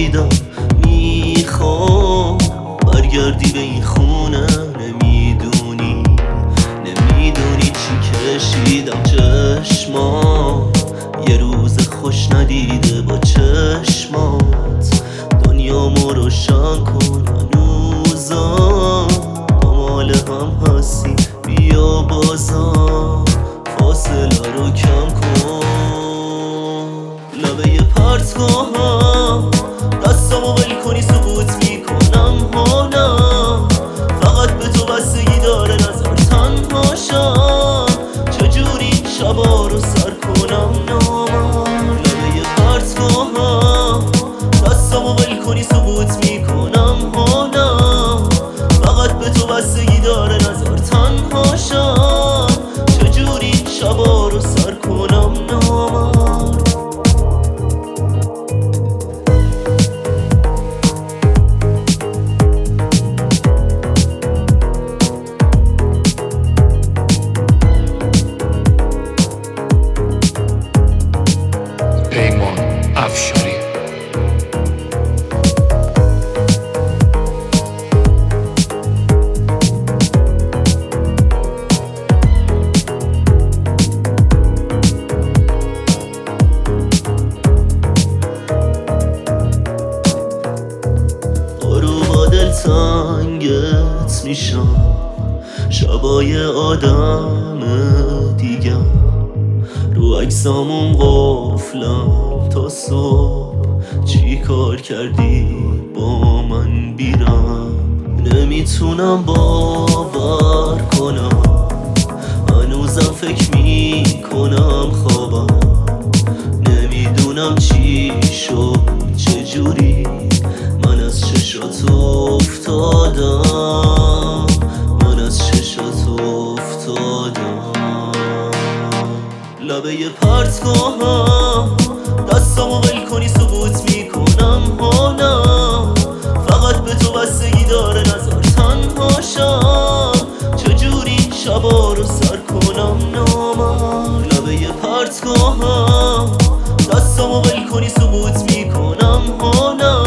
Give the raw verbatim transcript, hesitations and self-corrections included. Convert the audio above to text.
کشیدم، میخوام برگردی به این خونه. نمیدونی نمیدونی چی کشیدم، چشمام یه روز خوش ندیده با چشمات. دنیامو روشن کن، هنوزم دنبال هم هستی، بیا بازم فاصله رو کم کن. لبه پرت کنم دستامو ول کنی سکوت میکنم حالم، فقط به تو بستگی داره نظر تنها شم. چجوری شبا رو سر کنم نامم. لبه پرت کنم دستامو ول کنی سکوت میکنم حالم، فقط به تو بستگی داره نظر تنها شم. چجوری شبا رو سر کنم نامم. پیمان افشاری. رو با دل تنگت میشم، شبای آدم دیگم، رو عکسامون قفلم تا صبح. چی کار کردی با من بیرم، نمیتونم باور کنم، هنوزم فکر میکنم خوابم. نمیدونم چی شد چجوری من از چشات افتادم، من از چشات افتادم. لبه پرت کنم دستامو ول کنی سکوت میکنم حالم، فقط به تو بستگی داره نظر تنها شم. چجوری شبا رو سر کنم نامم. لبه پرت کنم دستامو ول کنی سکوت میکنم حالم،